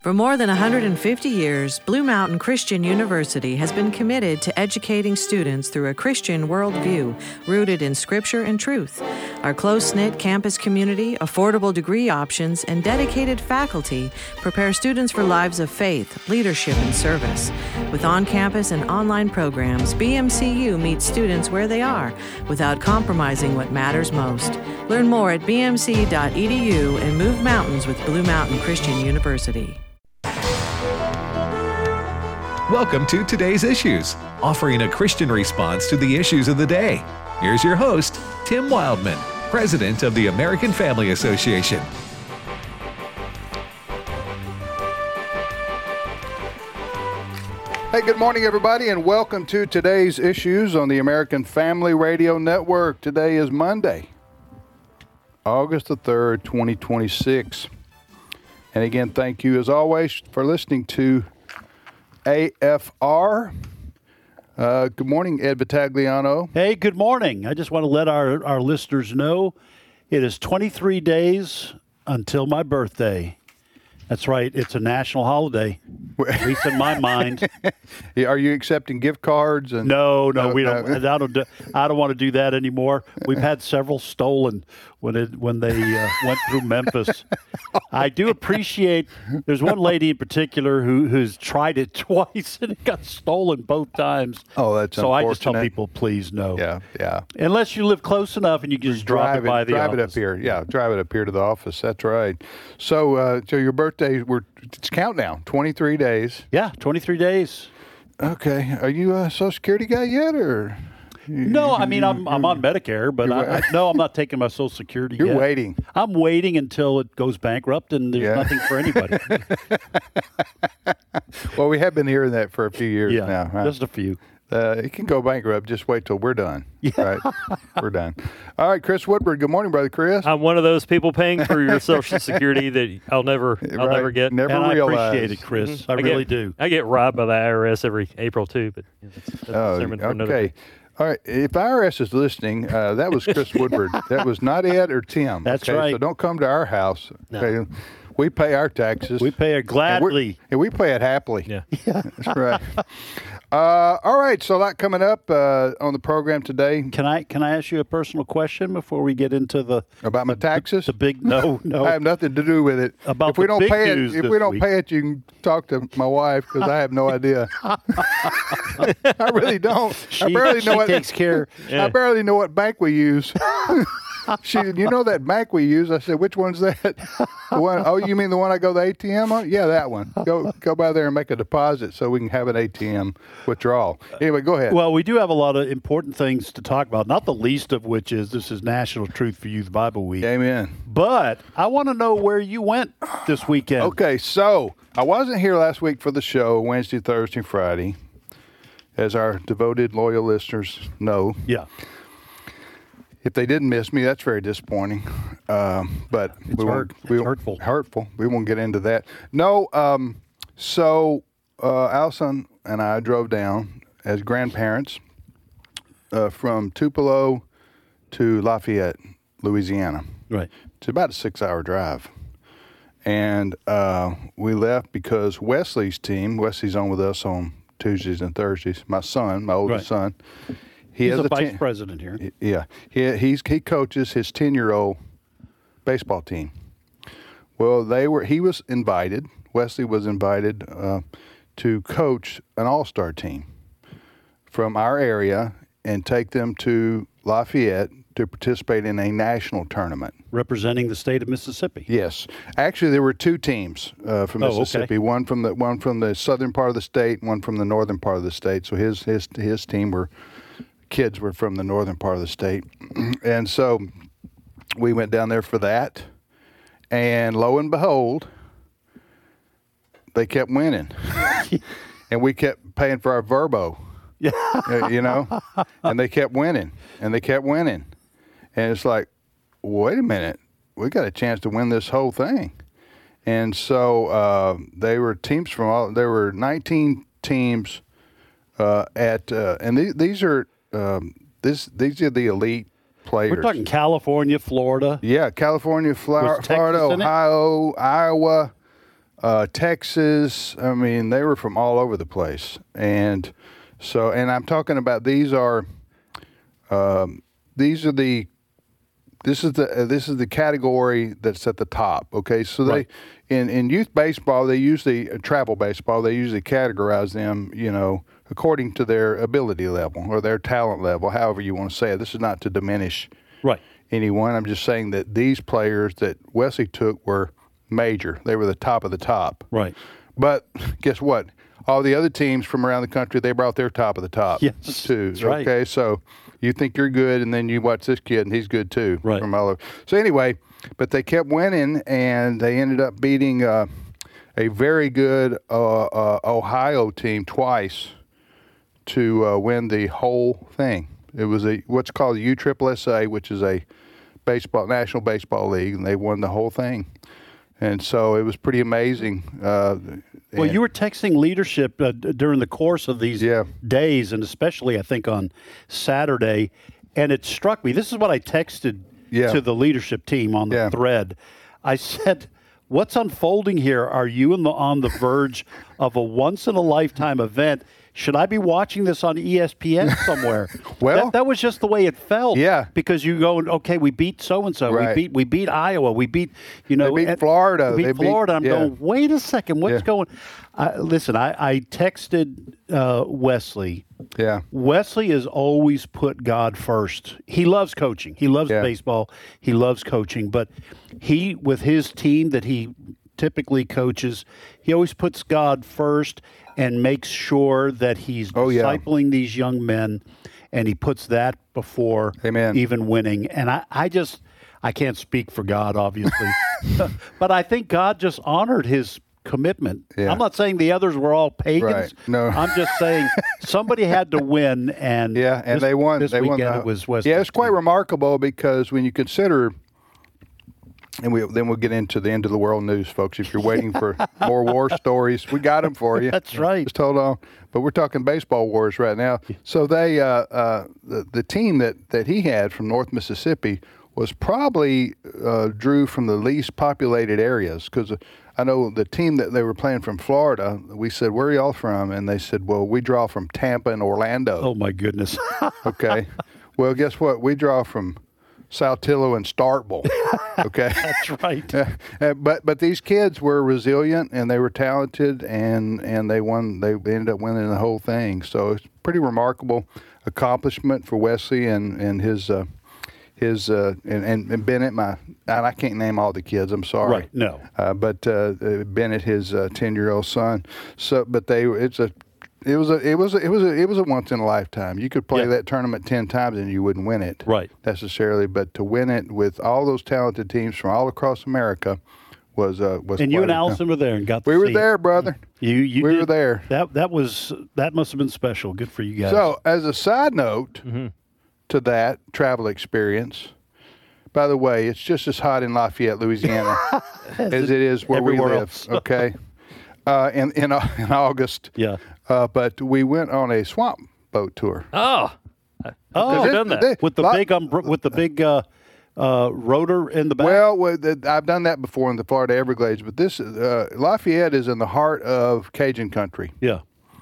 For more than 150 years, Blue Mountain Christian University has been committed to educating students through a Christian worldview rooted in Scripture and truth. Our close-knit campus community, affordable degree options, and dedicated faculty prepare students for lives of faith, leadership, and service. With on-campus and online programs, BMCU meets students where they are without compromising what matters most. Learn more at bmc.edu and move mountains with Blue Mountain Christian University. Welcome to Today's Issues, offering a Christian response to the issues of the day. Here's your host, Tim Wildman, President of the American Family Association. Hey, good morning, everybody, and welcome to Today's Issues on the American Family Radio Network. Today is Monday, August the 3rd, 2026. And again, thank you, as always, for listening to AFR. Good morning, Ed Vitagliano. Hey, good morning. I just want to let our listeners know it is 23 days until my birthday. That's right. It's a national holiday, at least in my mind. Are you accepting gift cards? And No, we don't. I don't want to do that anymore. We've had several stolen when they went through Memphis. I do appreciate. There's one lady in particular who's tried it twice and it got stolen both times. Oh, that's so unfortunate. I just tell people, please no. Yeah. Unless you live close enough and you can just drive it by the office. Drive it up here. Yeah, drive it up here to the office. That's right. So your birthday, it's countdown. 23 days. Yeah, 23 days. Okay. Are you a Social Security guy yet, or? No, I mean, I'm on Medicare, but I'm not taking my Social Security yet. You're waiting. I'm waiting until it goes bankrupt and there's nothing for anybody. Well, we have been hearing that for a few years now. Huh? Just a few. It can go bankrupt. Just wait till we're done. Yeah. Right? We're done. All right, Chris Woodward. Good morning, brother Chris. I'm one of those people paying for your Social Security that I'll never get. Never and realize. I appreciate it, Chris. I really do. I get robbed by the IRS every April too, but that's a sermon for another day. All right. If IRS is listening, that was Chris Woodward. That was not Ed or Tim. That's right. So don't come to our house. Okay? No. We pay our taxes. We pay it gladly. And we pay it happily. Yeah. That's right. All right. So a lot coming up on the program today. Can I ask you a personal question before we get into the about my taxes? The big no. I have nothing to do with it. About if we the don't big pay news it, if this we don't week. pay it, you can talk to my wife because I have no idea. I really don't. She takes care. I barely know what bank we use. She said, you know that bank we use? I said, which one's that? The one, oh, you mean the one I go to the ATM on? Yeah, that one. Go by there and make a deposit so we can have an ATM withdrawal. Anyway, go ahead. Well, we do have a lot of important things to talk about, not the least of which is this is National Truth for Youth Bible Week. Amen. But I want to know where you went this weekend. Okay, so I wasn't here last week for the show, Wednesday, Thursday, Friday, as our devoted, loyal listeners know. Yeah. If they didn't miss me, that's very disappointing. But it's hurtful. Hurtful. We won't get into that. No. So Allison and I drove down as grandparents from Tupelo to Lafayette, Louisiana. Right. It's about a 6-hour drive. And we left because Wesley's on with us on Tuesdays and Thursdays. My son, my oldest son. He's a vice president here. Yeah. He coaches his 10-year-old baseball team. Well, Wesley was invited to coach an all-star team from our area and take them to Lafayette to participate in a national tournament. Representing the state of Mississippi. Yes. Actually, there were two teams from Mississippi, one from the southern part of the state, one from the northern part of the state. So his team kids were from the northern part of the state. And so we went down there for that. And lo and behold, they kept winning. And we kept paying for our Verbo. Yeah. And they kept winning. And it's like, wait a minute. We got a chance to win this whole thing. And so they were teams there were 19 teams and these are the elite players. We're talking California, Florida. Yeah, California, Florida, Ohio, Iowa, Texas. I mean, they were from all over the place. And so, and I'm talking about these are the this is the category that's at the top. Okay, so Right. in youth baseball, they usually travel baseball. They usually categorize them, according to their ability level or their talent level, however you want to say it. This is not to diminish Right. anyone. I'm just saying that these players that Wesley took were major. They were the top of the top. Right. But guess what? All the other teams from around the country, they brought their top of the top Yes, too. that's right. Okay, so you think you're good, and then you watch this kid, and he's good too. Right. From all over. So anyway, but they kept winning, and they ended up beating a very good Ohio team twice to win the whole thing. It was what's called the USSSA, which is a National Baseball League, and they won the whole thing. And so it was pretty amazing. Well, you were texting leadership during the course of these days, and especially, I think, on Saturday. And it struck me. This is what I texted to the leadership team on the thread. I said, what's unfolding here? Are you on the verge of a once-in-a-lifetime event? Should I be watching this on ESPN somewhere? Well, that was just the way it felt. Yeah, because you go, okay, we beat so and so, Right. we beat Iowa, we beat they beat Florida, we beat Florida. I'm going, wait a second, what's going? Listen, I texted Wesley. Yeah, Wesley has always put God first. He loves coaching. He loves baseball. He loves coaching, but he, with his team that he typically coaches, he always puts God first and makes sure that he's discipling these young men, and he puts that before even winning. And I can't speak for God, obviously, but I think God just honored his commitment. Yeah. I'm not saying the others were all pagans. Right. No. I'm just saying somebody had to win, and they won. This they weekend won it was Wesley. Yeah, it's quite remarkable because when you consider. And then we'll get into the end of the world news, folks. If you're waiting for more war stories, we got them for you. That's right. Just hold on. But we're talking baseball wars right now. So they, the team that he had from North Mississippi was probably drew from the least populated areas, because I know the team that they were playing from Florida. We said, "Where are y'all from?" And they said, "Well, we draw from Tampa and Orlando." Oh my goodness. Okay. Well, guess what? We draw from Saltillo and Starkville. Okay, that's right. But these kids were resilient, and they were talented, and they won. They ended up winning the whole thing. So it's a pretty remarkable accomplishment for Wesley and his and Bennett. And I can't name all the kids. I'm sorry. Right. No. But Bennett, his 10-year-old son. So, but It was a once in a lifetime. You could play that tournament 10 times and you wouldn't win it, necessarily. But to win it with all those talented teams from all across America was. And you and Allison were there and got. We were there, brother. We were there. That must have been special. Good for you guys. So, as a side note to that travel experience. By the way, it's just as hot in Lafayette, Louisiana, as it is where we live. Else. Okay, in August. Yeah. But we went on a swamp boat tour. I've done that with the big rotor in the back. Well, I've done that before in the Florida Everglades, but this Lafayette is in the heart of Cajun country. Yeah,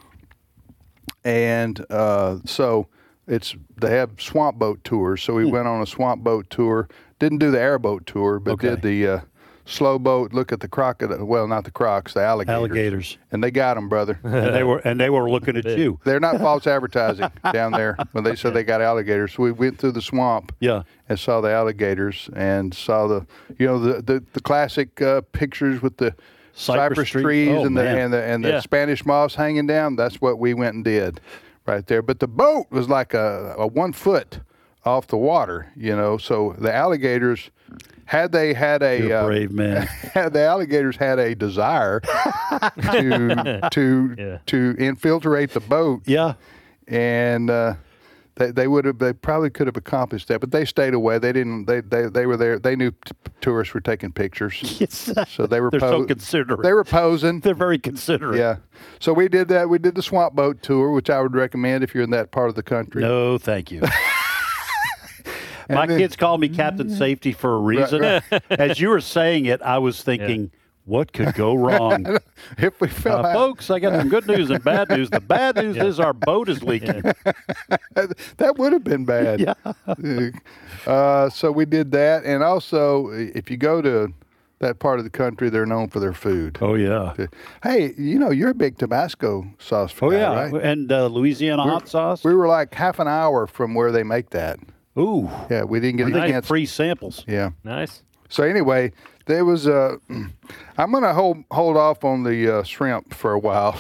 and so they have swamp boat tours. So we went on a swamp boat tour. Didn't do the airboat tour, but did the slow boat, look at the crocodile. Well, not the crocs, the alligators. And they got them, brother. and they were looking at you. They're not false advertising down there when they said they got alligators. So we went through the swamp. And saw the alligators and saw the classic pictures with the cypress trees and the Spanish moss hanging down. That's what we went and did right there. But the boat was like a 1 foot off the water, So the alligators. Had they had You're a brave man. Had the alligators had a desire to infiltrate the boat, and they probably could have accomplished that, but they stayed away. They didn't. They were there. They knew tourists were taking pictures, so they were. They're so considerate. They were posing. They're very considerate. Yeah. So we did that. We did the swamp boat tour, which I would recommend if you're in that part of the country. No, thank you. My kids call me Captain Safety for a reason. Right. As you were saying it, I was thinking, What could go wrong? If we fell out, Folks, I got some good news and bad news. The bad news is our boat is leaking. that would have been bad. So we did that, and also if you go to that part of the country, they're known for their food. Oh, yeah. Hey, you're a big Tabasco sauce guy, right? And Louisiana hot sauce. We were like half an hour from where they make that. Ooh. Yeah, we didn't get a chance. Free samples. Yeah. Nice. So anyway, there was I'm going to hold off on the shrimp for a while.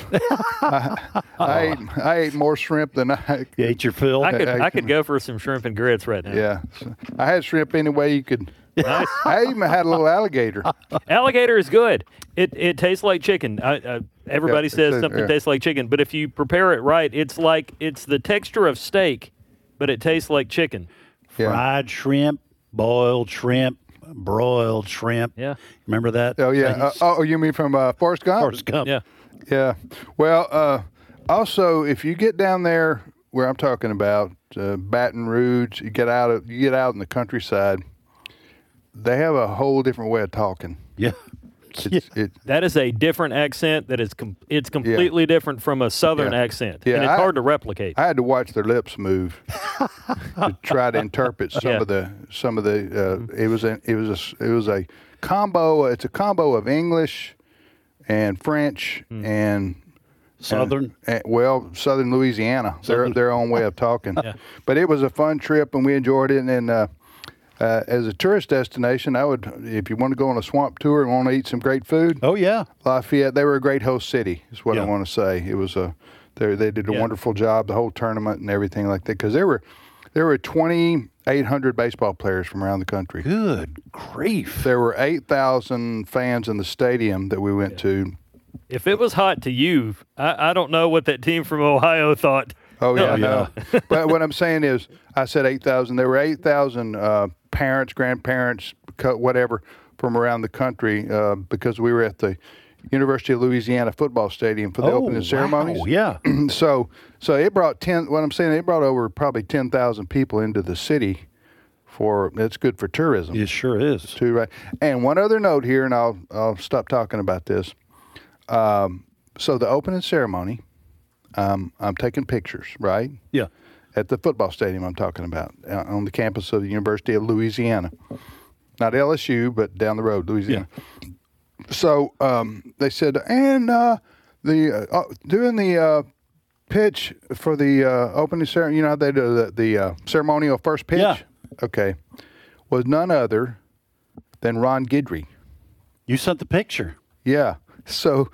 I ate more shrimp than You ate your fill. I could go for some shrimp and grits right now. Yeah, so I had shrimp any way you could. Nice. I even had a little alligator. Alligator is good. It tastes like chicken. Everybody says something tastes like chicken, but if you prepare it right, it's the texture of steak, but it tastes like chicken. Yeah. Fried shrimp, boiled shrimp, broiled shrimp. Yeah. Remember that? Oh yeah. You mean from Forrest Gump? Forrest Gump. Yeah. Yeah. Well, also if you get down there where I'm talking about, Baton Rouge, you get out in the countryside, they have a whole different way of talking. Yeah. That is a different accent. It's completely different from a Southern accent, and it's hard to replicate. I had to watch their lips move to try to interpret some of the. It was a combo. It's a combo of English and French and Southern. Southern Louisiana. Their own way of talking. But it was a fun trip, and we enjoyed it. And as a tourist destination, I would, if you want to go on a swamp tour and want to eat some great food. Oh yeah, Lafayette. They were a great host city, is what I want to say. It was they did a wonderful job, the whole tournament and everything like that. Because there were 2,800 baseball players from around the country. Good grief! There were 8,000 fans in the stadium that we went to. If it was hot to you, I don't know what that team from Ohio thought. Oh yeah, no. But what I'm saying is, I said 8,000. There were 8,000 parents, grandparents, whatever, from around the country because we were at the University of Louisiana football stadium for the opening ceremonies. Wow, yeah. So it brought it brought over probably 10,000 people into the city. It's good for tourism. It sure is. Too, right. And one other note here, and I'll stop talking about this. So the opening ceremony. I'm taking pictures, right? Yeah. At the football stadium I'm talking about, on the campus of the University of Louisiana. Not LSU, but down the road, Louisiana. Yeah. So they said, and doing the pitch for the opening ceremony, you know how they do the ceremonial first pitch? Yeah. Okay. Was none other than Ron Guidry. You sent the picture. Yeah. So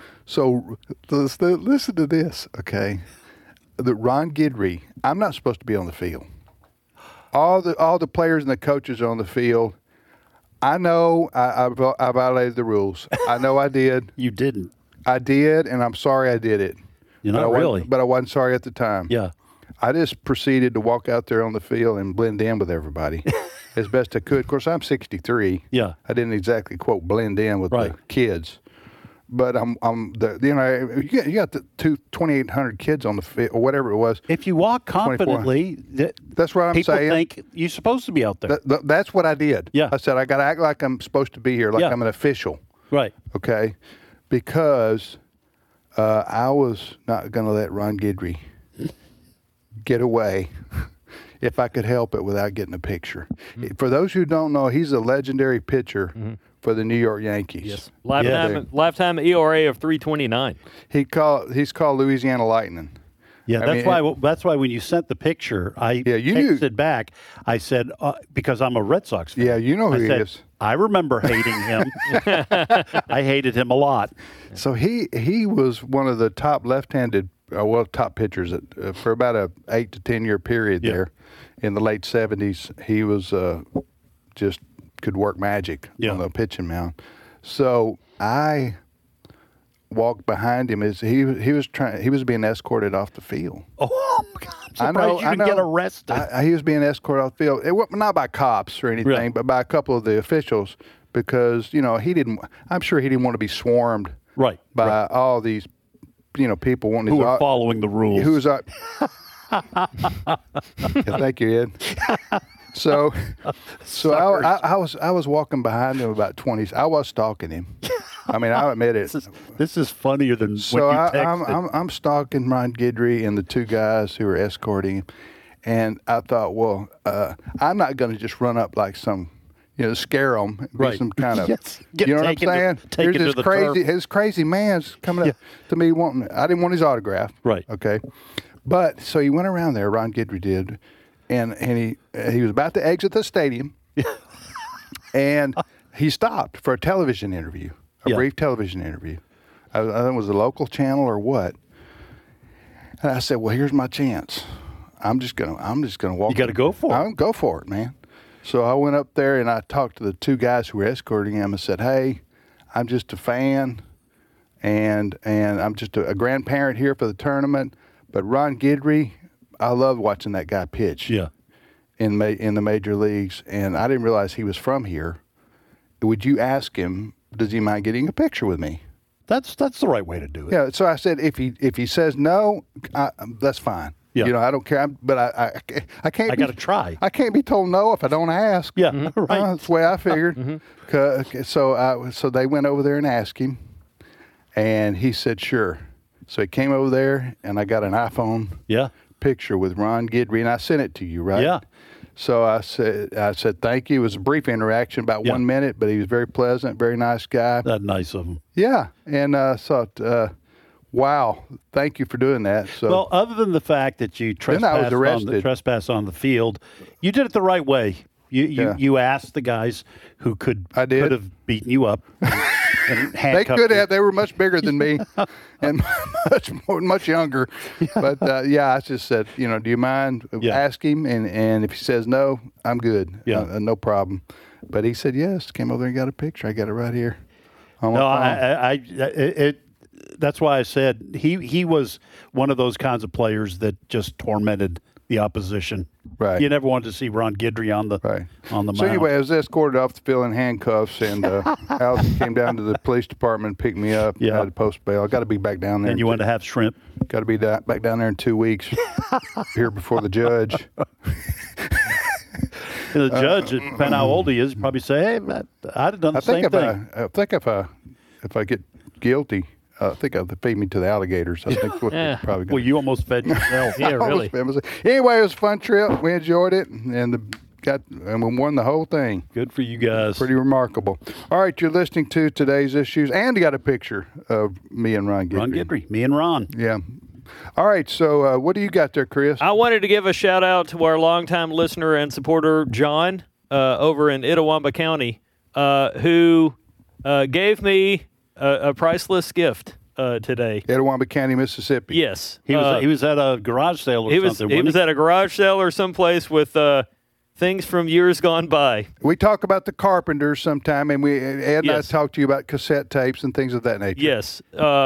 listen to this, okay? The Ron Guidry, I'm not supposed to be on the field. All the players and the coaches are on the field. I know I violated the rules. I know I did. You didn't. I did, and I'm sorry I did it. You're not really. But I wasn't sorry at the time. Yeah. I just proceeded to walk out there on the field and blend in with everybody as best I could. Of course, I'm 63. Yeah. I didn't exactly, quote, blend in with the kids. But you got the 2,800 kids on the field or whatever it was. If you walk confidently, that's what I'm saying. People think you're supposed to be out there. That's what I did. Yeah. I said I got to act like I'm supposed to be here, like I'm an official. Right. Okay. Because I was not going to let Ron Guidry get away if I could help it without getting a picture. Mm-hmm. For those who don't know, he's a legendary pitcher. Mm-hmm. For the New York Yankees. Yes. Lifetime ERA of 3.29. He's called Louisiana Lightning. Yeah, that's why when you sent the picture, I texted back. I said because I'm a Red Sox fan. Yeah, you know who he is. I remember hating him. I hated him a lot. So he was one of the top left-handed, top pitchers for about a 8 to 10 year period there in the late 70s. He was just could work magic on the pitching mound. So I walked behind him as he was being escorted off the field. Oh my God! I'm surprised you didn't get arrested. He was being escorted off the field. It wasn't not by cops or anything, but by a couple of the officials because I'm sure he didn't want to be swarmed by all these people wanting who are following the rules. Who's thank you, Ed. So I was walking behind him about 20. I was stalking him. I mean, I'll admit it. This is funnier than so when you texted. I'm stalking Ron Guidry and the two guys who were escorting him, and I thought, well, I'm not going to just run up like some, scare them, be some kind of, you know what I'm saying? Here's this crazy man's coming up to me I didn't want his autograph. Right. Okay. But so he went around there, Ron Guidry did, and he was about to exit the stadium, and he stopped for a television interview, a brief television interview. I think it was a local channel or what. And I said, well, here's my chance. I'm just gonna walk. You got to go for it. I'm go for it, man. So I went up there and I talked to the two guys who were escorting him and said, hey, I'm just a fan, and I'm just a grandparent here for the tournament. But Ron Guidry, I love watching that guy pitch. Yeah. In the major leagues, and I didn't realize he was from here. Would you ask him? Does he mind getting a picture with me? That's the right way to do it. Yeah. So I said, if he says no, that's fine. Yeah. I don't care. But I can't. I got to try. I can't be told no if I don't ask. Yeah. Right. That's the way I figured. So they went over there and asked him, and he said sure. So he came over there, and I got an iPhone picture with Ron Guidry, and I sent it to you, right? Yeah. So I said thank you. It was a brief interaction, about 1 minute, but he was very pleasant, very nice guy. That's nice of him. Yeah, and wow, thank you for doing that. So, well, other than the fact that you trespassed on the field, you did it the right way. You asked the guys who could have beaten you up. And they could have. They were much bigger than me, and much younger. But I just said, do you mind? Ask him, and if he says no, I'm good. No problem. But he said yes. Came over there and got a picture. I got it right here. That's why I said he was one of those kinds of players that just tormented the opposition. Right. You never wanted to see Ron Guidry on the mound. So anyway, I was escorted off the field in handcuffs, and Allison came down to the police department, picked me up, and had to post bail. I got to be back down there. And you went to have shrimp. Got to be back down there in 2 weeks, here before the judge. The judge, depending on how old he is, probably say, "Hey, I'd have done the same thing." I think if I get guilty, I think they'll feed me to the alligators. I think what they're probably going to. Well, you almost fed yourself. Yeah, really. Anyway, it was a fun trip. We enjoyed it, and we won the whole thing. Good for you guys. Pretty remarkable. All right, you're listening to Today's Issues, and you got a picture of me and Ron Guidry. Ron Guidry, me and Ron. Yeah. All right, so what do you got there, Chris? I wanted to give a shout-out to our longtime listener and supporter, John, over in Itawamba County, who gave me a priceless gift today. Itawamba County, Mississippi. Yes. He was at a garage sale or something. He was at a garage sale or someplace with things from years gone by. We talk about the Carpenters sometime, and Ed and I talked to you about cassette tapes and things of that nature. Yes.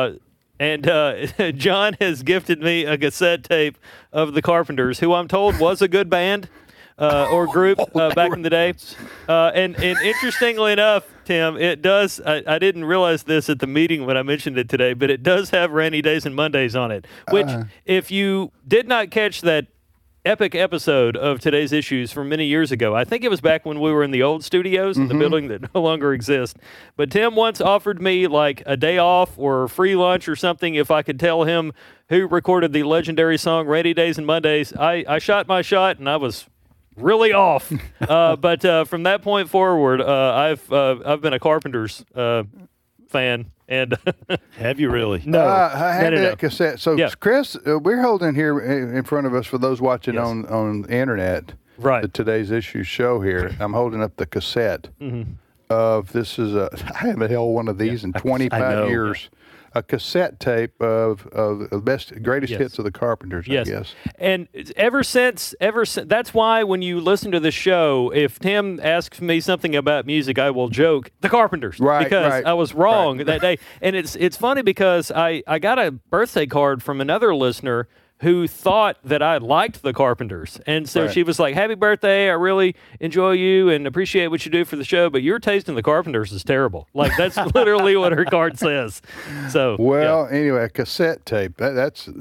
And John has gifted me a cassette tape of the Carpenters, who I'm told was a good band or group back in the day. And interestingly enough, Tim, it does. I didn't realize this at the meeting when I mentioned it today, but it does have Rainy Days and Mondays on it, which if you did not catch that epic episode of Today's Issues from many years ago. I think it was back when we were in the old studios in the building that no longer exists. But Tim once offered me like a day off or free lunch or something if I could tell him who recorded the legendary song Rainy Days and Mondays. I shot my shot, and I was really off. But from that point forward, I've been a Carpenters fan. And have you really? No. I have that cassette. So, Chris, we're holding here in front of us for those watching on the internet, right? The Today's Issues show here. I'm holding up the cassette of this is I haven't held one of these in 25 years. A cassette tape of the greatest hits of the Carpenters, I guess. And ever since, that's why when you listen to the show, if Tim asks me something about music, I will joke, the Carpenters. Right, because I was wrong that day. And it's funny because I got a birthday card from another listener who thought that I liked the Carpenters. And so she was like, happy birthday, I really enjoy you and appreciate what you do for the show, but your taste in the Carpenters is terrible. Like, that's literally what her card says. So anyway, a cassette tape, that's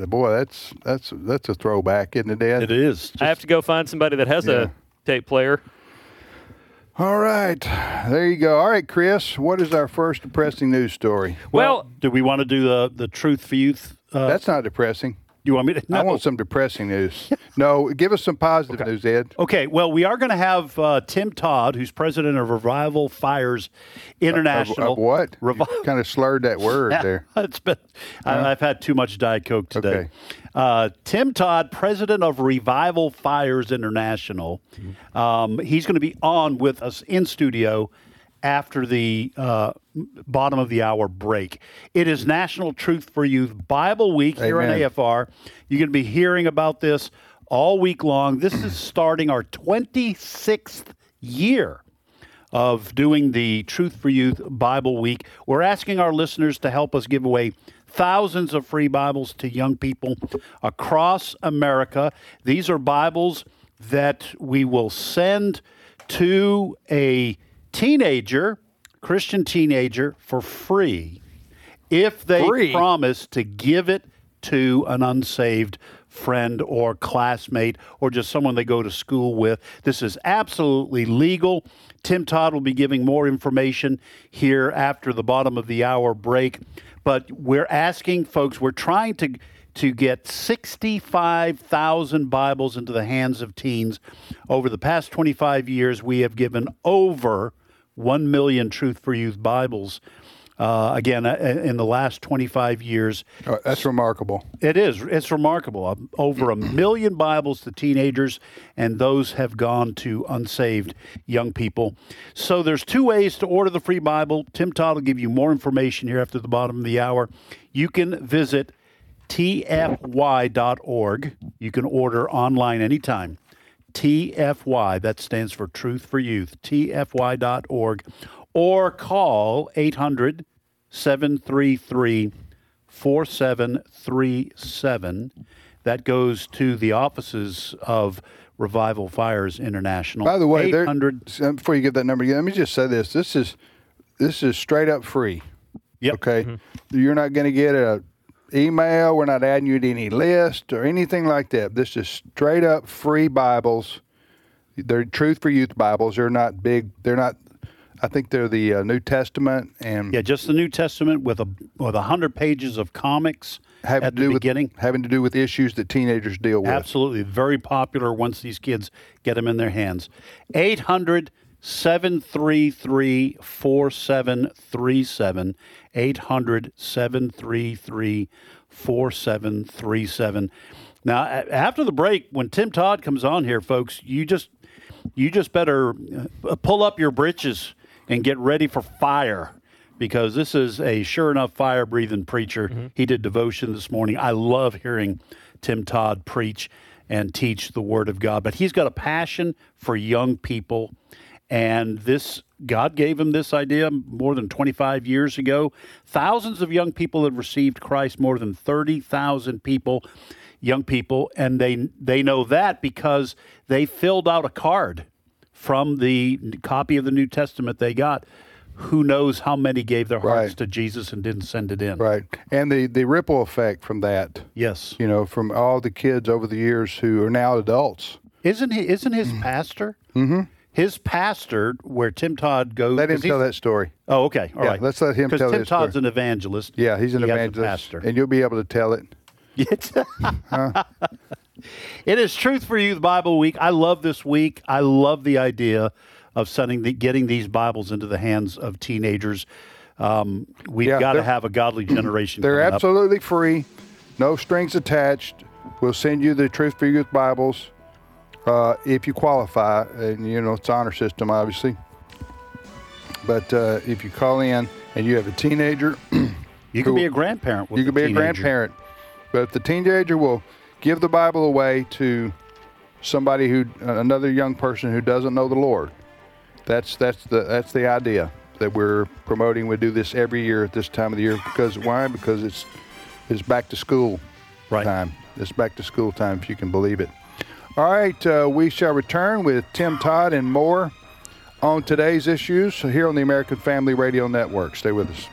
a throwback, isn't it, Dad? It is. I have to go find somebody that has a tape player. All right. There you go. All right, Chris, what is our first depressing news story? Well, do we want to do the Truth for Youth? That's not depressing. You want me to? No. I want some depressing news. No, give us some positive news, Ed. Okay, well, we are going to have Tim Todd, who's president of Revival Fires International. Of what? You kind of slurred that word there. I've had too much Diet Coke today. Okay. Tim Todd, president of Revival Fires International. He's going to be on with us in studio after the bottom of the hour break. It is National Truth for Youth Bible Week here on AFR. You're going to be hearing about this all week long. This is starting our 26th year of doing the Truth for Youth Bible Week. We're asking our listeners to help us give away thousands of free Bibles to young people across America. These are Bibles that we will send to a Christian teenager, for free if they promise to give it to an unsaved friend or classmate or just someone they go to school with. This is absolutely legal. Tim Todd will be giving more information here after the bottom of the hour break. But we're asking folks, we're trying to get 65,000 Bibles into the hands of teens. Over the past 25 years, we have given over 1 million Truth for Youth Bibles, again, in the last 25 years. Oh, that's remarkable. It is. It's remarkable. Over 1 million Bibles to teenagers, and those have gone to unsaved young people. So there's two ways to order the free Bible. Tim Todd will give you more information here after the bottom of the hour. You can visit tfy.org. You can order online anytime. TFY, that stands for Truth for Youth, tfy.org, or call 800-733-4737. That goes to the offices of Revival Fires International. By the way, before you get that number again, let me just say this. This is straight up free. Yep. Okay? Mm-hmm. You're not going to get a email. We're not adding you to any list or anything like that. This is straight up free Bibles. They're Truth for Youth Bibles. They're not big. They're not. I think they're the New Testament and just the New Testament with 100 pages of comics at the beginning, having to do with issues that teenagers deal with. Absolutely, very popular once these kids get them in their hands. 800-733-4737. 800-733-4737. Now, after the break, when Tim Todd comes on here, folks, you just better pull up your britches and get ready for fire, because this is a sure enough fire-breathing preacher. Mm-hmm. He did devotion this morning. I love hearing Tim Todd preach and teach the Word of God, but he's got a passion for young people. And God gave him this idea more than 25 years ago. Thousands of young people have received Christ, more than 30,000 young people, and they know that because they filled out a card from the copy of the New Testament they got. Who knows how many gave their hearts to Jesus and didn't send it in. Right. And the ripple effect from that. Yes. From all the kids over the years who are now adults. Isn't his pastor? Mm-hmm. His pastor, where Tim Todd goes. Let him tell that story. Oh, okay. All right. Let's let him tell that story. Because Tim Todd's an evangelist. Yeah, he's an evangelist. Pastor. And you'll be able to tell it. It is Truth for Youth Bible Week. I love this week. I love the idea of getting these Bibles into the hands of teenagers. We've got to have a godly generation. They're absolutely free, no strings attached. We'll send you the Truth for Youth Bibles. If you qualify, and it's honor system, obviously. But if you call in and you have a teenager, you can be a grandparent. You can be a grandparent, but if the teenager will give the Bible away to somebody another young person who doesn't know the Lord, that's the idea that we're promoting. We do this every year at this time of the year why? Because it's back to school time. It's back to school time, if you can believe it. All right, we shall return with Tim Todd and more on today's issues here on the American Family Radio Network. Stay with us.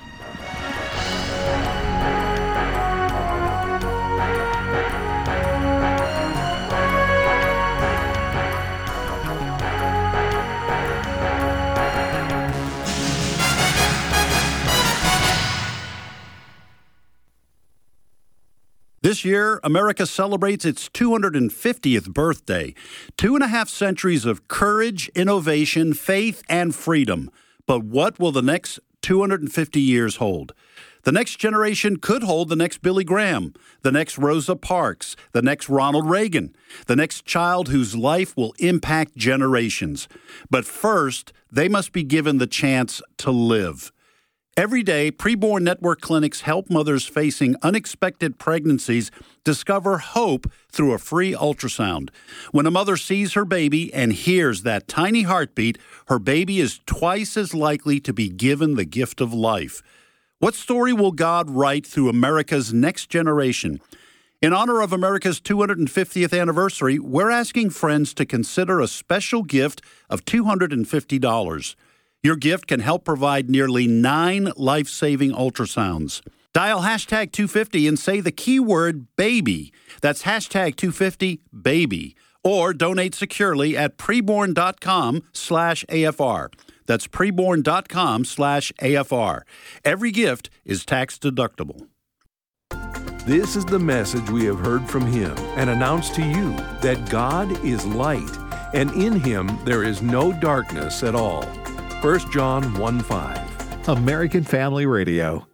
This year, America celebrates its 250th birthday. 2.5 centuries of courage, innovation, faith, and freedom. But what will the next 250 years hold? The next generation could hold the next Billy Graham, the next Rosa Parks, the next Ronald Reagan, the next child whose life will impact generations. But first, they must be given the chance to live. Every day, Preborn Network clinics help mothers facing unexpected pregnancies discover hope through a free ultrasound. When a mother sees her baby and hears that tiny heartbeat, her baby is twice as likely to be given the gift of life. What story will God write through America's next generation? In honor of America's 250th anniversary, we're asking friends to consider a special gift of $250. Your gift can help provide nearly 9 life-saving ultrasounds. Dial hashtag 250 and say the keyword baby. That's hashtag 250baby. Or donate securely at preborn.com/AFR. That's preborn.com/AFR. Every gift is tax deductible. This is the message we have heard from him and announced to you, that God is light, and in him there is no darkness at all. 1 John 1:5. American Family Radio.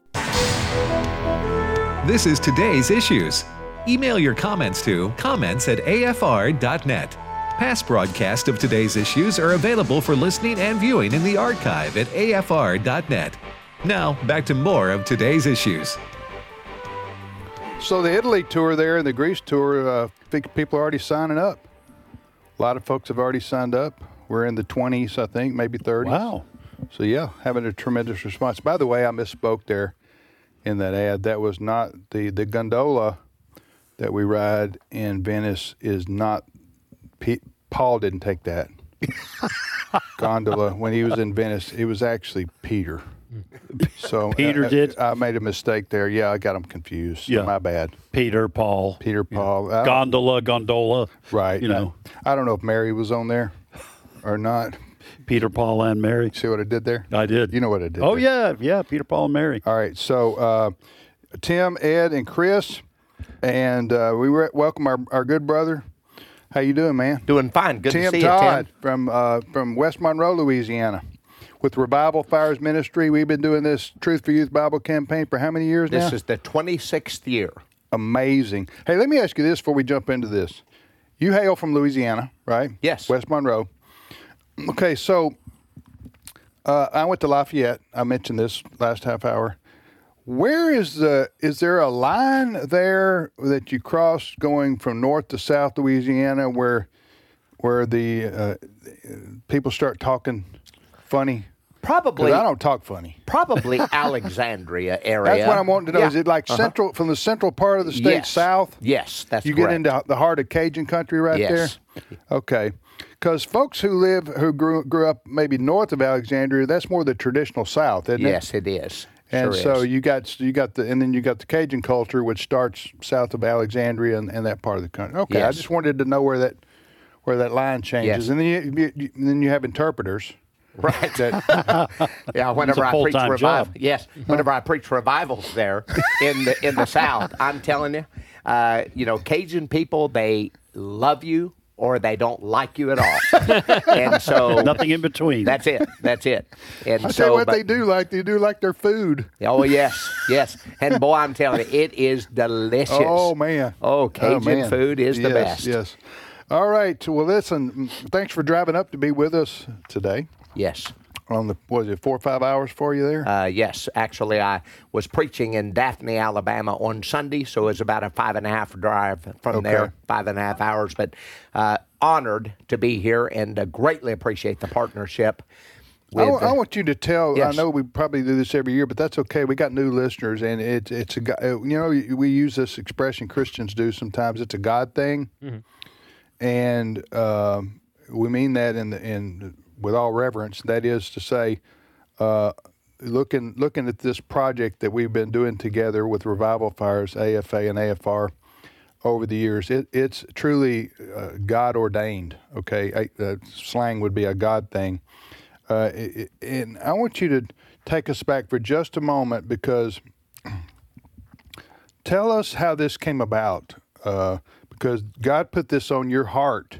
This is Today's Issues. Email your comments to comments@afr.net. Past broadcasts of Today's Issues are available for listening and viewing in the archive at afr.net. Now, back to more of Today's Issues. So the Italy tour there and the Greece tour, I think people are already signing up. A lot of folks have already signed up. We're in the 20s, I think, maybe 30s. Wow. So, yeah, having a tremendous response. By the way, I misspoke there in that ad. That was not the gondola that we ride in Venice is not Paul didn't take that gondola when he was in Venice. It was actually Peter. So Peter did. I made a mistake there. Yeah, I got them confused. So my bad. Peter, Paul. Gondola. Right. You know. I don't know if Mary was on there or not. Peter, Paul, and Mary. See what I did there? I did. You know what I did? Oh, there. yeah. Peter, Paul, and Mary. All right. So Tim, Ed, and Chris, and we welcome our good brother. How you doing, man? Doing fine. Good to see you, Tim. Tim. From West Monroe, Louisiana, with Revival Fires Ministry. We've been doing this Truth for Youth Bible campaign for how many years now? This is the 26th year. Amazing. Hey, let me ask you this before we jump into this. You hail from Louisiana, right? Yes. West Monroe. Okay, so I went to Lafayette. I mentioned this last half hour. Where is there a line there that you cross going from north to south Louisiana where the people start talking funny? Probably. 'Cause I don't talk funny. Probably Alexandria area. That's what I'm wanting to know. Yeah. Is it like central, from the central part of the state Yes. south? Yes, that's You correct. get into the heart of Cajun country right Yes. there? Okay. Because folks who grew up maybe north of Alexandria, that's more the traditional south, isn't it? Yes, it is. And Sure so is. you got the Cajun culture, which starts south of Alexandria and that part of the country. Okay, I Yes. just wanted to know where that line changes, Yes. and then you have interpreters. Right. Yeah, It's whenever a I preach full-time revival, job. yes, whenever I preach revivals there in the South, I'm telling you, Cajun people, they love you or they don't like you at all, and so Nothing in between. That's it. And I so, tell you what but- they do like their food. Oh yes, and boy, I'm telling you, it is delicious. Oh man. Oh, Cajun food is the best. Yes. All right. Well, listen. Thanks for driving up to be with us today. Yes. On the 4 or 5 hours for you there? Yes, actually, I was preaching in Daphne, Alabama on Sunday, so it's about a 5.5 drive from there, 5.5 hours. But honored to be here and greatly appreciate the partnership. I want you to tell. Yes. I know we probably do this every year, but that's okay. We got new listeners, and it's a we use this expression Christians do sometimes. It's a God thing, and we mean that in with all reverence. That is to say, looking at this project that we've been doing together with Revival Fires, AFA and AFR, over the years, it's truly God ordained. Okay, slang would be a God thing, and I want you to take us back for just a moment, because Tell us how this came about, because God put this on your heart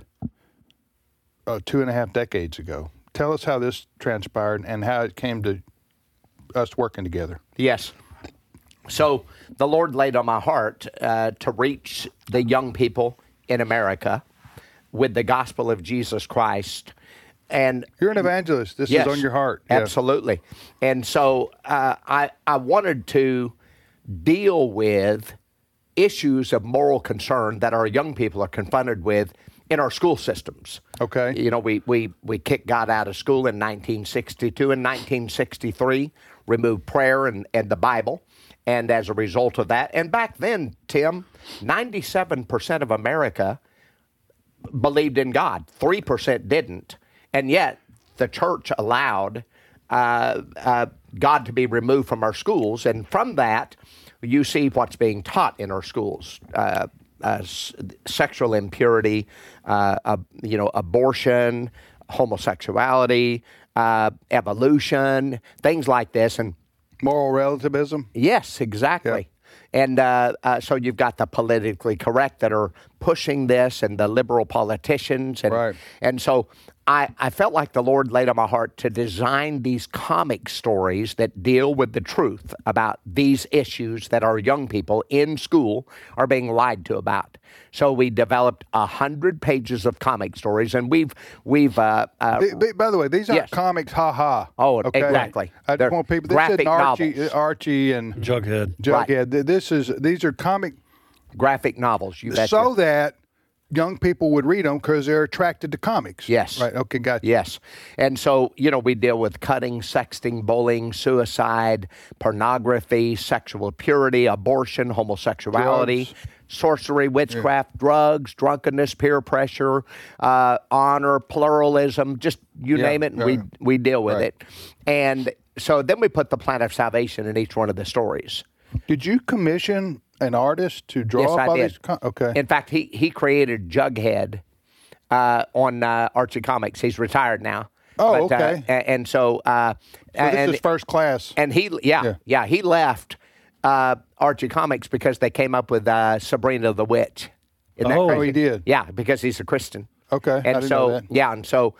2.5 decades ago. Tell us how this transpired and how it came to us working together. Yes. So the Lord laid on my heart to reach the young people in America with the gospel of Jesus Christ. And you're an evangelist. This yes, is on your heart. Absolutely. Yeah. And so I wanted to deal with issues of moral concern that our young people are confronted with in our school systems. Okay. You know, we kicked God out of school in 1962 and 1963, removed prayer and the Bible. And as a result of that, and back then, Tim, 97% of America believed in God. 3% didn't. And yet the church allowed God to be removed from our schools. And from that, you see what's being taught in our schools. Sexual impurity, abortion, homosexuality, evolution, things like this. And moral relativism? Yes, exactly. Yeah. And so you've got the politically correct that are pushing this and the liberal politicians. And, right. And so I felt like the Lord laid on my heart to design these comic stories that deal with the truth about these issues that our young people in school are being lied to about. So we developed 100 pages of comic stories, and we've by the way, these aren't comics, ha-ha. Oh, okay? exactly. I just want people, this isn't Archie and Jughead. Right. These are comic graphic novels, you betcha. So that young people would read them because they're attracted to comics. Yes. Right, okay, gotcha. Yes. And so, we deal with cutting, sexting, bullying, suicide, pornography, sexual purity, abortion, homosexuality, sorcery, witchcraft, drugs, drunkenness, peer pressure, honor, pluralism, just you name it, and we deal with it. And so then we put the plan of salvation in each one of the stories. Did you commission an artist to draw up all these? Okay. In fact, he created Jughead on Archie Comics. He's retired now. Oh, okay. And so, this is first class. And he left Archie Comics because they came up with Sabrina the Witch. Isn't that crazy? He did. Yeah, because he's a Christian. Okay. And I didn't know that. Yeah, and so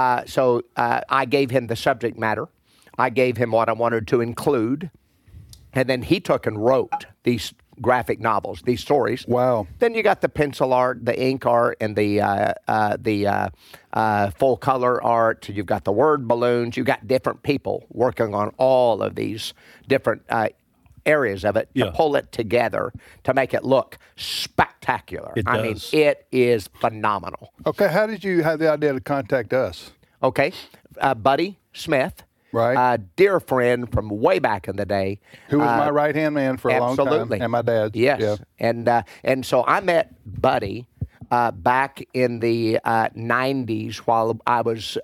I gave him the subject matter. I gave him what I wanted to include. And then he took and wrote these graphic novels, these stories. Wow. Then you got the pencil art, the ink art, and the full color art. You've got the word balloons. You've got different people working on all of these different areas of it to pull it together to make it look spectacular. I mean, it is phenomenal. Okay, how did you have the idea to contact us? Okay, Buddy Smith. Right. A dear friend from way back in the day. Who was my right-hand man for a long time. And my dad's. Yes. Yeah. And so I met Buddy back in the 90s while I was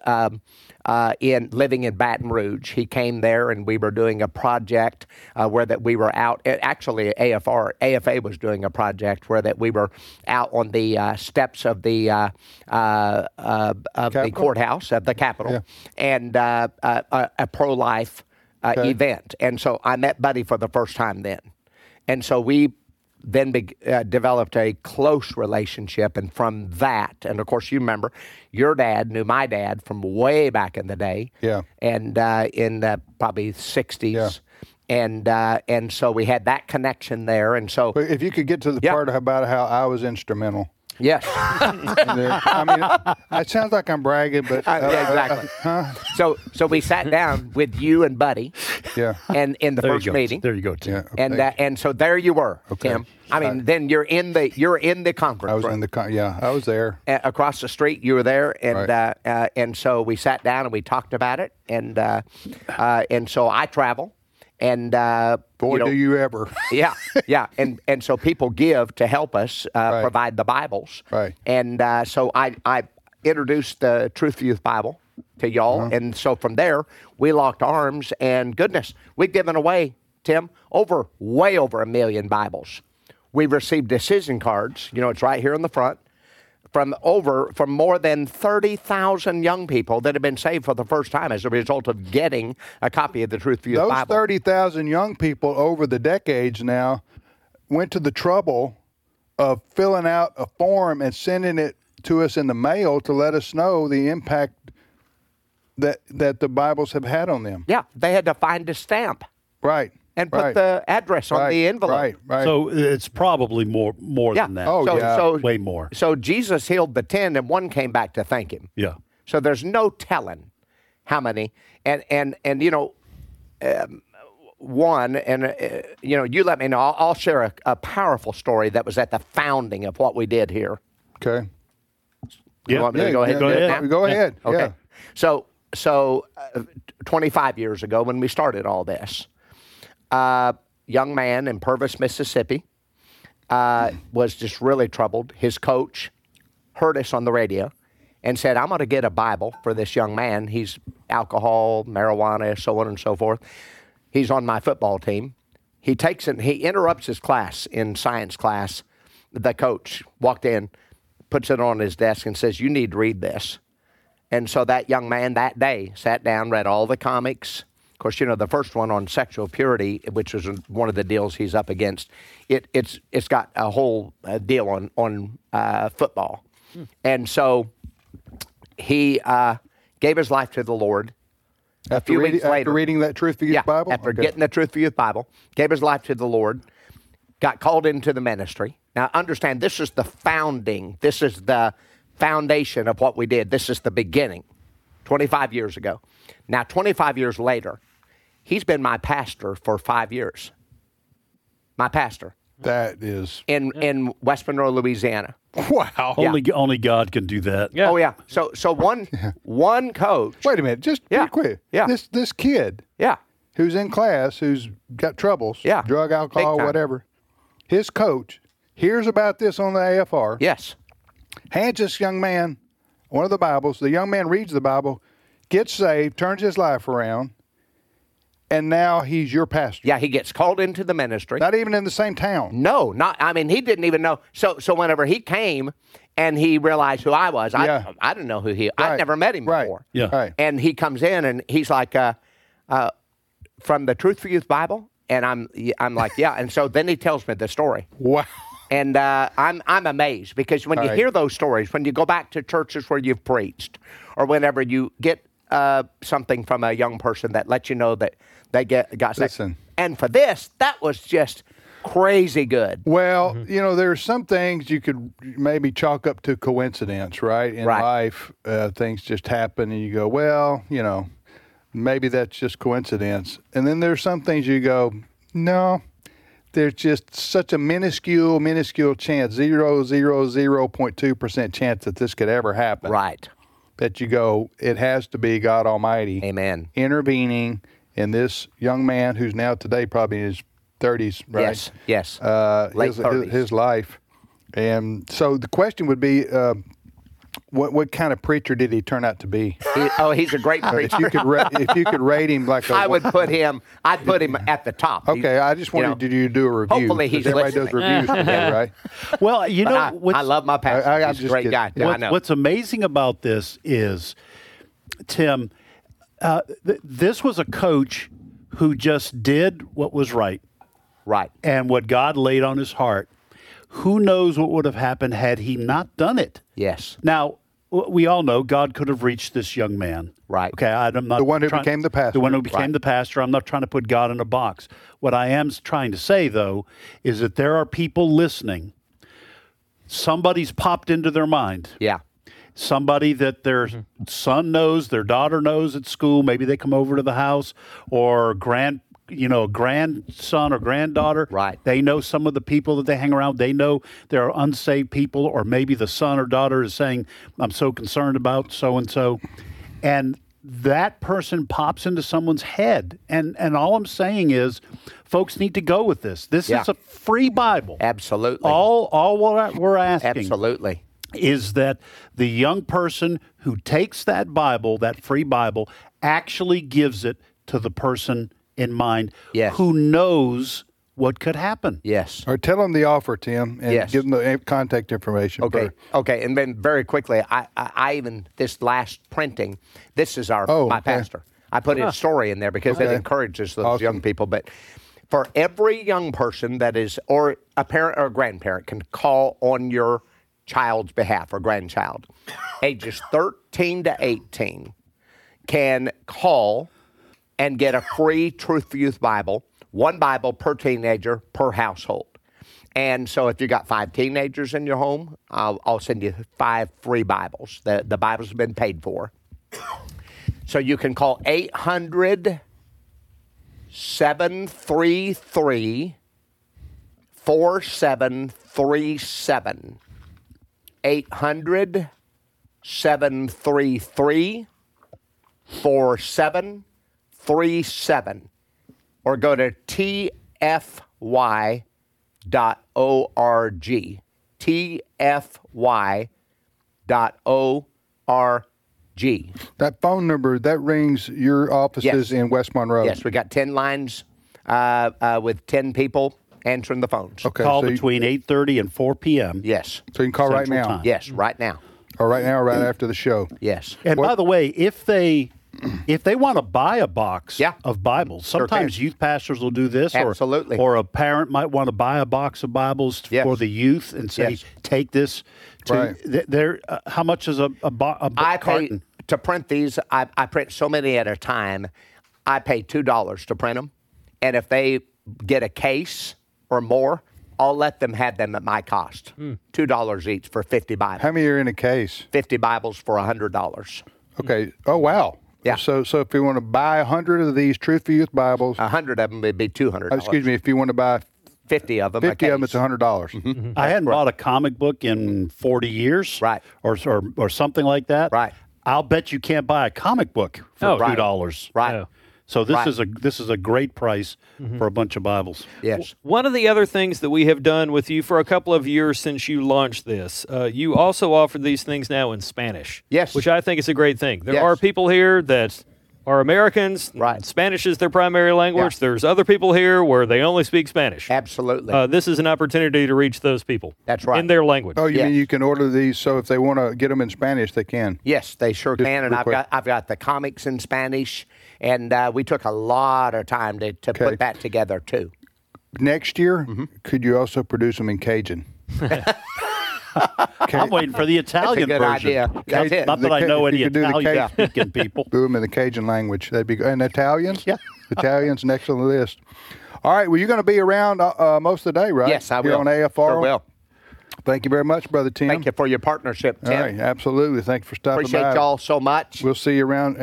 living in Baton Rouge. He came there, and we were doing a project where that we were out. Actually, AFA was doing a project where that we were out on the steps of the courthouse of the Capitol, and a pro-life event. And so I met Buddy for the first time then, and so we then developed a close relationship. And from that, and of course, you remember, your dad knew my dad from way back in the day. Yeah. And in the probably 60s. Yeah. And so we had that connection there. And so, but if you could get to the part about how I was instrumental. Yes. I mean, it sounds like I'm bragging, but exactly. So we sat down with you and Buddy. Yeah. And in the first meeting. There you go, Tim. Yeah, and so there you were, Tim. I mean, then you're in the conference room. I was I was there. Across the street, you were there, and and so we sat down and we talked about it, and so I travel. And boy, do you ever! Yeah. And so people give to help us provide the Bibles. Right. And so I introduced the Truth for Youth Bible to y'all, and so from there we locked arms. And goodness, we've given away, Tim, way over 1 million Bibles. We've received decision cards. It's right here in the front. From more than 30,000 young people that have been saved for the first time as a result of getting a copy of the Truth for Youth Bible. Those 30,000 young people over the decades now went to the trouble of filling out a form and sending it to us in the mail to let us know the impact that the Bibles have had on them. Yeah, they had to find a stamp. Right. And put the address on the envelope. Right. So it's probably more than that. Oh, so way more. So Jesus healed the 10, and one came back to thank him. Yeah. So there's no telling how many. And one, and you let me know. I'll share a powerful story that was at the founding of what we did here. Okay. You want me to go ahead? Go ahead. Okay. Yeah. So 25 years ago when we started all this, young man in Purvis, Mississippi, was just really troubled. His coach heard us on the radio and said, I'm going to get a Bible for this young man. He's alcohol, marijuana, so on and so forth. He's on my football team. He takes it, he interrupts his class in science class. The coach walked in, puts it on his desk and says, you need to read this. And so that young man that day sat down, read all the comics. Of course, the first one on sexual purity, which was one of the deals he's up against, it's got a whole deal on football. And so he gave his life to the Lord. After reading that Truth for Youth Bible? After getting the Truth for Youth Bible, gave his life to the Lord, got called into the ministry. Now, understand, this is the founding. This is the foundation of what we did. This is the beginning, 25 years ago. Now, 25 years later, he's been my pastor for 5 years. My pastor. That is... In West Monroe, Louisiana. Wow. Only God can do that. Yeah. Oh, yeah. So one coach... Wait a minute. Just be quick. Yeah. This kid... Yeah. Who's in class, who's got troubles, drug, alcohol, whatever, his coach hears about this on the AFR. Yes. Hands this young man one of the Bibles. The young man reads the Bible, gets saved, turns his life around, and now he's your pastor. Yeah, he gets called into the ministry. Not even in the same town. No, he didn't even know. So whenever he came and he realized who I was, I didn't know who I'd never met him before. Yeah. Right. And he comes in and he's like, from the Truth for Youth Bible? And I'm like, yeah. And so then he tells me the story. Wow. And I'm amazed because when you hear those stories, when you go back to churches where you've preached, or whenever you get something from a young person that lets you know that they got saved. Listen. And for this, that was just crazy good. Well, there are some things you could maybe chalk up to coincidence, right? In life, things just happen and you go, well, maybe that's just coincidence. And then there's some things you go, no, there's just such a minuscule chance, 0.2% chance that this could ever happen. Right. That you go, it has to be God Almighty. Amen. Intervening in this young man who's now today probably in his 30s, right? Yes. Late 30s. His life. And so the question would be, what kind of preacher did he turn out to be? He's a great preacher. If you could rate him like I'd put him at the top. Okay, I just wanted you to do a review. Hopefully he's everybody listening. does reviews today, right? Well, I love my pastor. He's a great guy. I know. What's amazing about this is, Tim, this was a coach who just did what was right. Right. And what God laid on his heart. Who knows what would have happened had he not done it? Yes. Now, we all know God could have reached this young man. Right. Okay, I'm not the one who became the pastor. The one who became the pastor. I'm not trying to put God in a box. What I am trying to say, though, is that there are people listening. Somebody's popped into their mind. Yeah. Somebody that their son knows, their daughter knows at school. Maybe they come over to the house, or grandson or granddaughter. Right. They know some of the people that they hang around. They know there are unsaved people, or maybe the son or daughter is saying, I'm so concerned about so-and-so. And that person pops into someone's head. And all I'm saying is, folks need to go with this. This is a free Bible. Absolutely. All what we're asking. Absolutely. Is that the young person who takes that Bible, that free Bible, actually gives it to the person in mind who knows what could happen. Yes. Or tell them the offer, Tim, and give them the contact information. Okay. And then very quickly, I even, this last printing, this is my pastor. I put his story in there because it encourages those young people. But for every young person that is, or a parent or a grandparent can call on your child's behalf or grandchild, ages 13 to 18, can call and get a free Truth for Youth Bible, one Bible per teenager per household. And so if you got 5 teenagers in your home, I'll send you 5 free Bibles. The Bibles have been paid for. So you can call 800-733-4737. 800-733-4737. Or go to tfy.org. tfy.org. That phone number, that rings your offices in West Monroe. Yes, we got 10 lines with 10 people answering the phones. Okay, Call between 8:30 and 4 p.m. Yes. So you can call right Central now. Time. Yes, right now. Or right now, or right after the show. Yes. And by the way, if they want to buy a box of Bibles, Sure sometimes can. youth pastors will do this. Absolutely. Or a parent might want to buy a box of Bibles for the youth and say, take this. To how much is a I carton? pay to print these. I print so many at a time. I pay $2 to print them. And if they get a case or more, I'll let them have them at my cost. $2 each for 50 Bibles. How many are in a case? 50 Bibles for $100. Okay. Oh, wow. Yeah. So if you want to buy 100 of these Truth for Youth Bibles, 100 of them would be $200. excuse me, if you want to buy 50 of them. 50 of them, it's $100. I hadn't bought a comic book in 40 years, Right. Or something like that. Right. I'll bet you can't buy a comic book for $2. Right. Yeah. So this Right. is a great price for a bunch of Bibles. Yes. One of the other things that we have done with you for a couple of years since you launched this, you also offer these things now in Spanish. Yes. Which I think is a great thing. There Yes. are people here that are Americans. Right. Spanish is their primary language. Yeah. There's other people here where they only speak Spanish. Absolutely. This is an opportunity to reach those people. That's right. In their language. Oh, you Yes. mean you can order these so if they want to get them in Spanish, they can? Yes, they sure Just can, and real I've got the comics in Spanish, and we took a lot of time to put that together too. Next year, could you also produce them in Cajun? I'm waiting for the Italian good version. idea. That's it. Not that I know If any you could do the Italian-speaking people. Do them in the Cajun language. That'd be good. And Italians? Yeah. Italians next on the list. All right. Well, you're going to be around most of the day, right? Yes, I Here will. on AFR. Sure will. Thank you very much, Brother Tim. Thank you for your partnership, Tim. All right. Absolutely. Thanks for stopping Appreciate by. y'all so much. We'll see you around.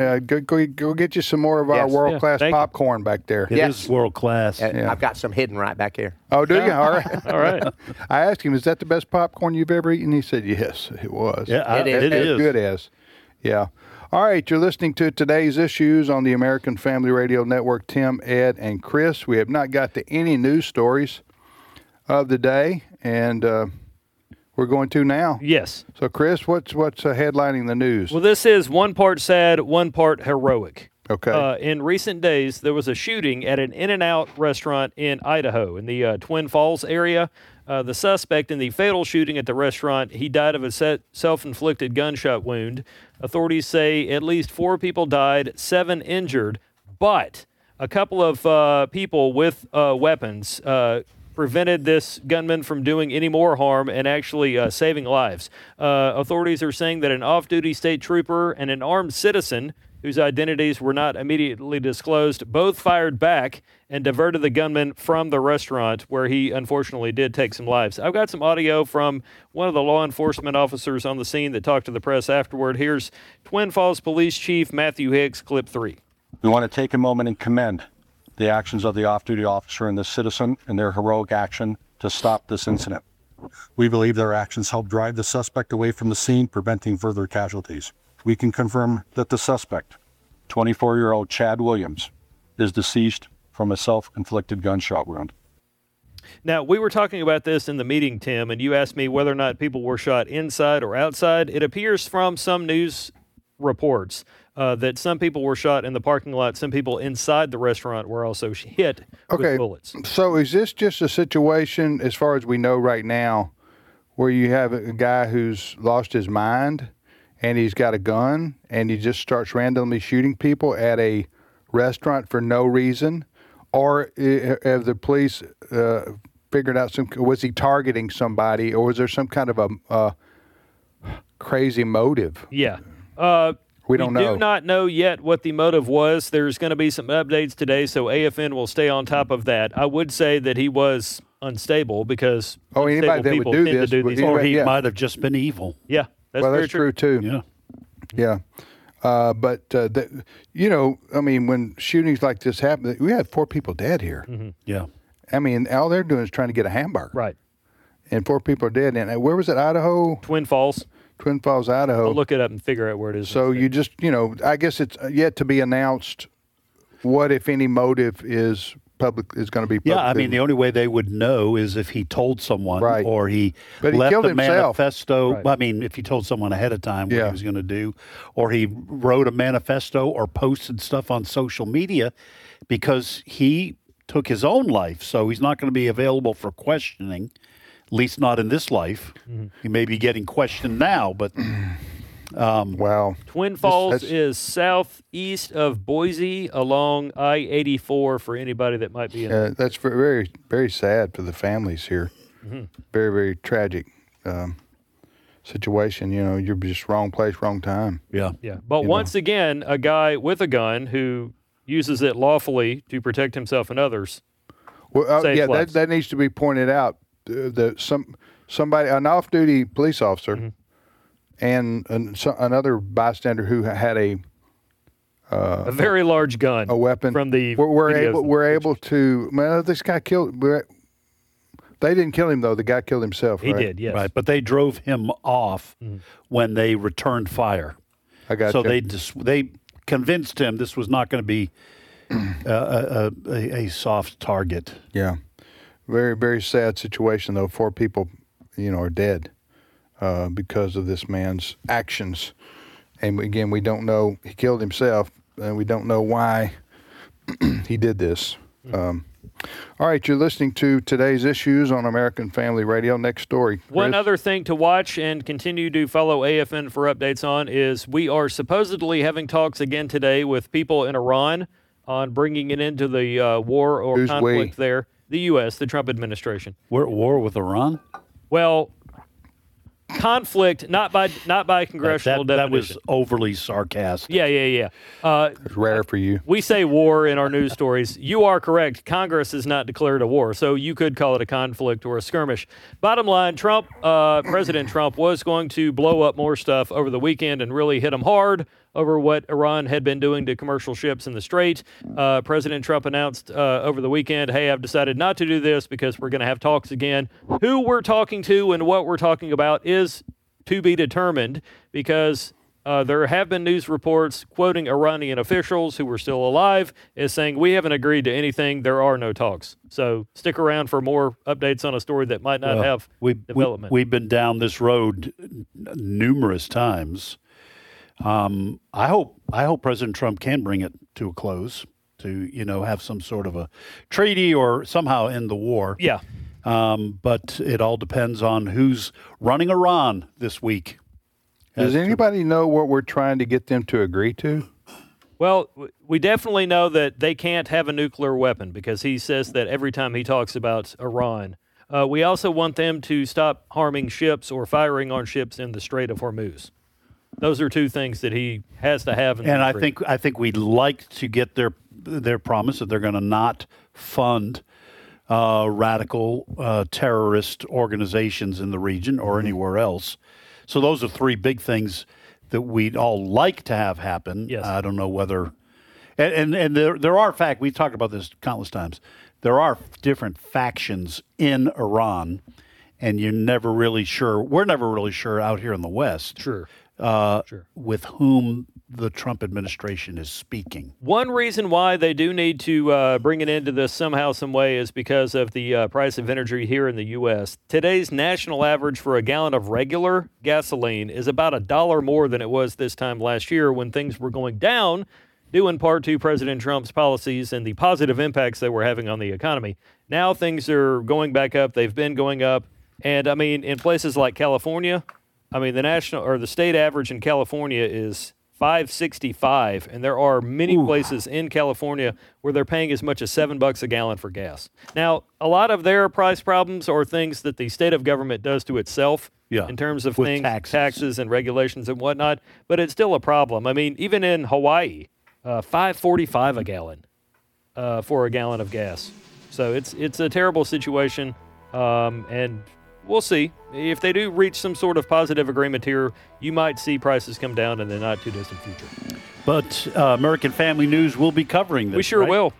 Go get you some more of our Yes. world-class Thank you. popcorn back there. It Yes. is world class. Yeah. I've got some hidden right back here. Oh, do you? All right. All right. I asked him, is that the best popcorn you've ever eaten? He said, yes, it was. Yeah, It is. it As is. good as. Yeah. All right, you're listening to Today's Issues on the American Family Radio Network. Tim, Ed, and Chris. We have not got to any news stories of the day, and we're going to now. Yes. So, Chris, what's headlining the news? Well, this is one part sad, one part heroic. Okay. In recent days, there was a shooting at an In-N-Out restaurant in Idaho, in the Twin Falls area. The suspect in the fatal shooting at the restaurant, he died of a self-inflicted gunshot wound. Authorities say at least 4 people died, 7 injured, but a couple of people with weapons prevented this gunman from doing any more harm and actually saving lives. Authorities are saying that an off-duty state trooper and an armed citizen whose identities were not immediately disclosed, both fired back and diverted the gunman from the restaurant where he unfortunately did take some lives. I've got some audio from one of the law enforcement officers on the scene that talked to the press afterward. Here's Twin Falls Police Chief Matthew Hicks, clip 3. We want to take a moment and commend the actions of the off-duty officer and the citizen in their heroic action to stop this incident. We believe their actions helped drive the suspect away from the scene, preventing further casualties. We can confirm that the suspect, 24-year-old Chad Williams, is deceased from a self-inflicted gunshot wound. Now, we were talking about this in the meeting, Tim, and you asked me whether or not people were shot inside or outside. It appears from some news reports that some people were shot in the parking lot. Some people inside the restaurant were also hit with bullets. So is this just a situation, as far as we know right now, where you have a guy who's lost his mind and he's got a gun and he just starts randomly shooting people at a restaurant for no reason? Or have the police figured out was he targeting somebody, or was there some kind of a crazy motive? Yeah. We don't know. We do not know yet what the motive was. There's going to be some updates today, so AFN will stay on top of that. I would say that he was unstable because anybody that would do this, or he might have just been evil. Yeah, that's true too. Yeah. But when shootings like this happen, we had 4 people dead here. Mm-hmm. Yeah. I mean, all they're doing is trying to get a hamburger. Right. And 4 people are dead. And where was it? Idaho? Twin Falls, Idaho. I'll look it up and figure out where it is. So you just, I guess it's yet to be announced what, if any, motive is going to be public. Yeah, I mean, the only way they would know is if he told someone, right. or he left the himself. manifesto. Right. I mean, if he told someone ahead of time what he was going to do, or he wrote a manifesto or posted stuff on social media, because he took his own life, so he's not going to be available for questioning, at least not in this life. Mm-hmm. He may be getting questioned now, but... wow. Twin Falls is southeast of Boise along I-84 for anybody that might be in that's very, very sad for the families here. Mm-hmm. Very, very tragic situation. You're just wrong place, wrong time. Yeah. Yeah. But once again, a guy with a gun who uses it lawfully to protect himself and others. Well, that needs to be pointed out. Somebody, an off-duty police officer, mm-hmm. and another bystander who had a very large gun, a weapon from the. We're able to. Man, this guy killed. They didn't kill him though. The guy killed himself. He right? did, yes. Right, but they drove him off when they returned fire. I got so you. they convinced him this was not going to be a soft target. Yeah, very, very sad situation though. 4 people, are dead because of this man's actions. And again, we don't know. He killed himself, and we don't know why he did this. All right, you're listening to Today's Issues on American Family Radio. Next story, Chris. One other thing to watch and continue to follow AFN for updates on is we are supposedly having talks again today with people in Iran on bringing it into the war or conflict there. The U.S., the Trump administration. We're at war with Iran? Well, conflict, not by congressional definition. That was overly sarcastic. Yeah. It's rare for you. We say war in our news stories. You are correct. Congress has not declared a war, so you could call it a conflict or a skirmish. Bottom line, President Trump was going to blow up more stuff over the weekend and really hit them hard over what Iran had been doing to commercial ships in the Strait. President Trump announced over the weekend, hey, I've decided not to do this because we're going to have talks again. Who we're talking to and what we're talking about is to be determined, because there have been news reports quoting Iranian officials who were still alive as saying, we haven't agreed to anything. There are no talks. So stick around for more updates on a story that might not have development. We've been down this road numerous times. I hope President Trump can bring it to a close, to have some sort of a treaty or somehow end the war. Yeah. But it all depends on who's running Iran this week. Does anybody know what we're trying to get them to agree to? Well, we definitely know that they can't have a nuclear weapon, because he says that every time he talks about Iran. We also want them to stop harming ships or firing on ships in the Strait of Hormuz. Those are 2 things that he has to have. And I think we'd like to get their promise that they're going to not fund radical terrorist organizations in the region or anywhere else. So those are 3 big things that we'd all like to have happen. Yes. I don't know whether, and there are we've talked about this countless times. There are different factions in Iran, and you're never really sure. We're never really sure out here in the West. Sure. With whom the Trump administration is speaking. One reason why they do need to bring it into this somehow, some way, is because of the price of energy here in the U.S. Today's national average for a gallon of regular gasoline is about $1 more than it was this time last year, when things were going down, due in part to President Trump's policies and the positive impacts they were having on the economy. Now things are going back up. They've been going up. And, in places like California, the national or the state average in California is $5.65, and there are many places in California where they're paying as much as $7 a gallon for gas. Now, a lot of their price problems are things that the state of government does to itself in terms of things, taxes and regulations and whatnot, but it's still a problem. I mean, even in Hawaii, $5.45 a gallon for a gallon of gas. So it's a terrible situation, and we'll see. If they do reach some sort of positive agreement here, you might see prices come down in the not-too-distant future. But American Family News will be covering this, We sure will.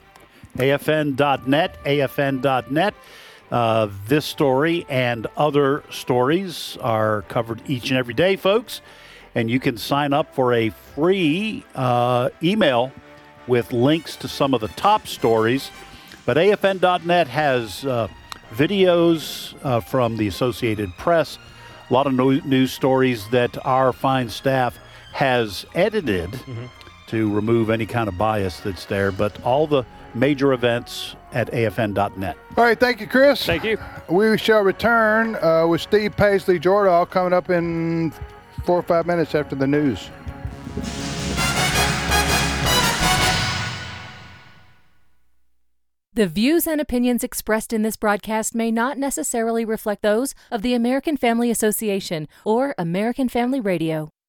AFN.net. This story and other stories are covered each and every day, folks. And you can sign up for a free email with links to some of the top stories. But AFN.net has videos from the Associated Press, a lot of news stories that our fine staff has edited to remove any kind of bias that's there, but all the major events at AFN.net. All right, thank you, Chris. Thank you. We shall return with Steve Paisley Jordahl coming up in 4 or 5 minutes after the news. The views and opinions expressed in this broadcast may not necessarily reflect those of the American Family Association or American Family Radio.